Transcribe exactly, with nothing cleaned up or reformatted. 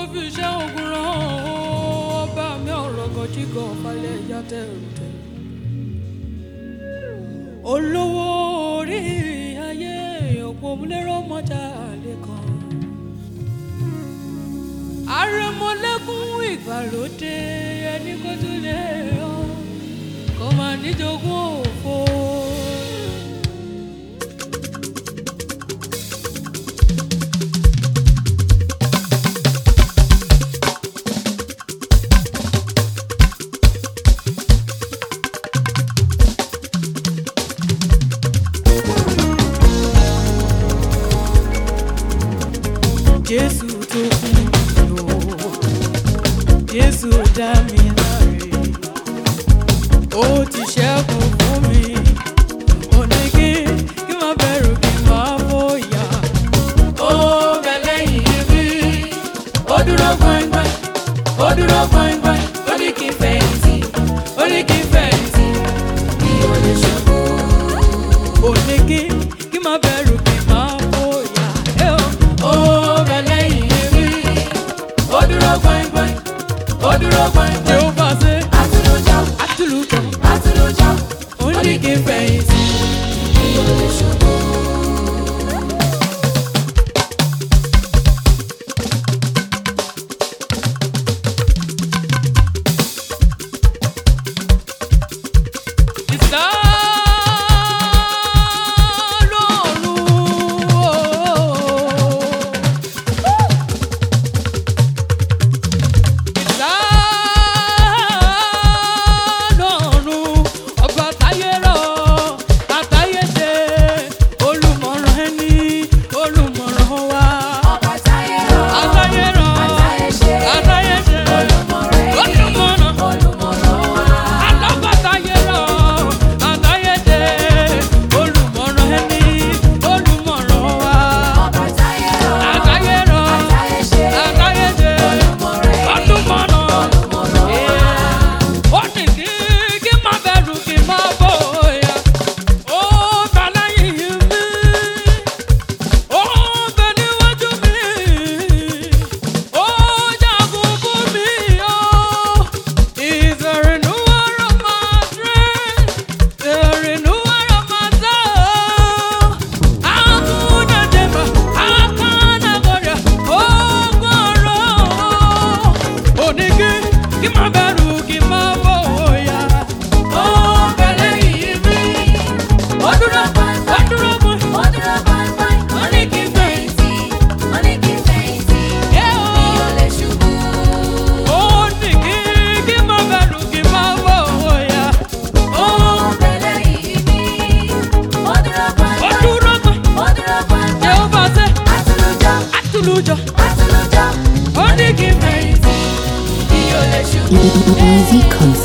fi ṣe ogun rán ọba mi ọ̀rọ̀ gọjígọ̀ falẹ̀ ìyá tẹ̀rùtẹ̀. Olówó orí ayé ọ̀pọ̀ òmùlérò mọ́jà lẹ́kan. Àrẹ̀mọlẹ́kùn ìgbàlódé ẹni kó tún lè yọ kó máa níjogún òfò. Jésù tó kún mi lò, Jésù dá mi láre, ó ti ṣẹ́gun fún mi, ó ní kí kí má bẹ̀rù kí má bóyá. Ó bẹ lẹ́yìn mi, ó dúró gbọ̀ngbọ̀n, ó dúró gbọ̀ngbọ̀n, ó ní kí n fẹ̀yìntì, ó ní kí n fẹ̀yìntì, mi ò lè ṣubú. Ó ní kí kí má bẹ̀rù kí má bóyá. Ó bẹ lẹ́yìn mi, ó dúró gbọ̀ngbọ̀n, ó dúró gbọ̀ngbọ̀n. Jehova ṣe àtúlùjọ, àtúlùjọ, àtúlùjọ, ó ní kí n fẹ̀yìntì, mi ò lè ṣubú. Easy Concert.